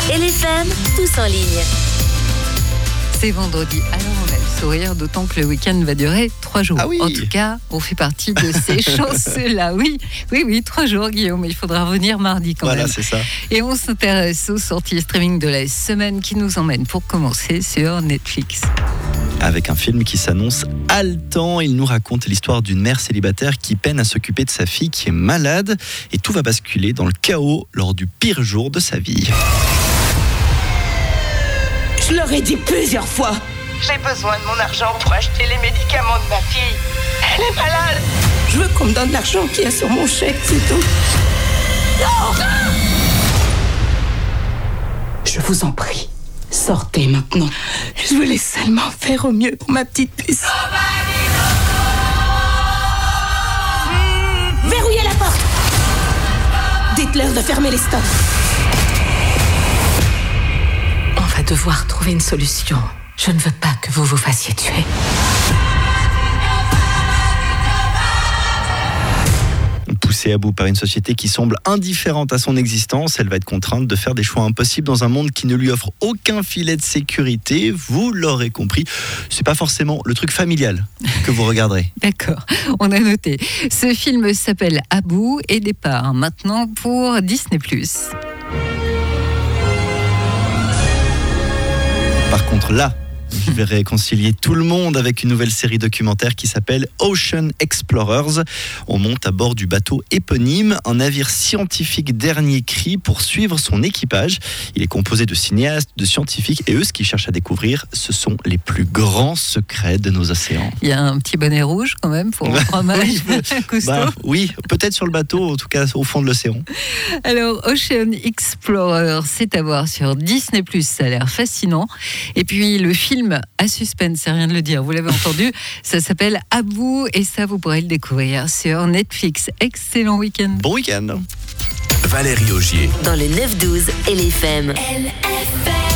LFM, tous en ligne. C'est vendredi, alors on a le sourire, d'autant que le week-end va durer 3 jours. Ah oui. En tout cas, on fait partie de ces chanceux-là. Oui, 3 jours, Guillaume. Il faudra revenir mardi quand même. Voilà, c'est ça. Et on s'intéresse aux sorties streaming de la semaine qui nous emmène pour commencer sur Netflix. Avec un film qui s'annonce haletant, il nous raconte l'histoire d'une mère célibataire qui peine à s'occuper de sa fille qui est malade. Et tout va basculer dans le chaos lors du pire jour de sa vie. Je leur ai dit plusieurs fois. J'ai besoin de mon argent pour acheter les médicaments de ma fille. Elle est malade. Je veux qu'on me donne l'argent qu'il y a sur mon chèque, c'est tout. Non! Je vous en prie, sortez maintenant. Je voulais seulement faire au mieux pour ma petite puce. Verrouillez la porte. Dites-leur de fermer les stores. On va devoir trouver une solution. Je ne veux pas que vous vous fassiez tuer. Poussée à bout par une société qui semble indifférente à son existence, elle va être contrainte de faire des choix impossibles dans un monde qui ne lui offre aucun filet de sécurité. Vous l'aurez compris, c'est pas forcément le truc familial que vous regarderez. D'accord, on a noté. Ce film s'appelle À bout et départ maintenant pour Disney+. Par contre, là, je vais réconcilier tout le monde avec une nouvelle série documentaire qui s'appelle Ocean Explorers. On monte à bord du bateau éponyme, un navire scientifique dernier cri pour suivre son équipage. Il est composé de cinéastes, de scientifiques et eux, ce qu'ils cherchent à découvrir, ce sont les plus grands secrets de nos océans. Il y a un petit bonnet rouge quand même pour un fromage costaud. Oui, peut-être sur le bateau, en tout cas au fond de l'océan. Alors, Ocean Explorer, c'est à voir sur Disney+, ça a l'air fascinant. Et puis, le film à suspense, c'est rien de le dire, vous l'avez entendu, ça s'appelle À bout et ça, vous pourrez le découvrir sur Netflix. Excellent week-end. Bon week-end. Valérie Augier. Dans le 9-12 LFM.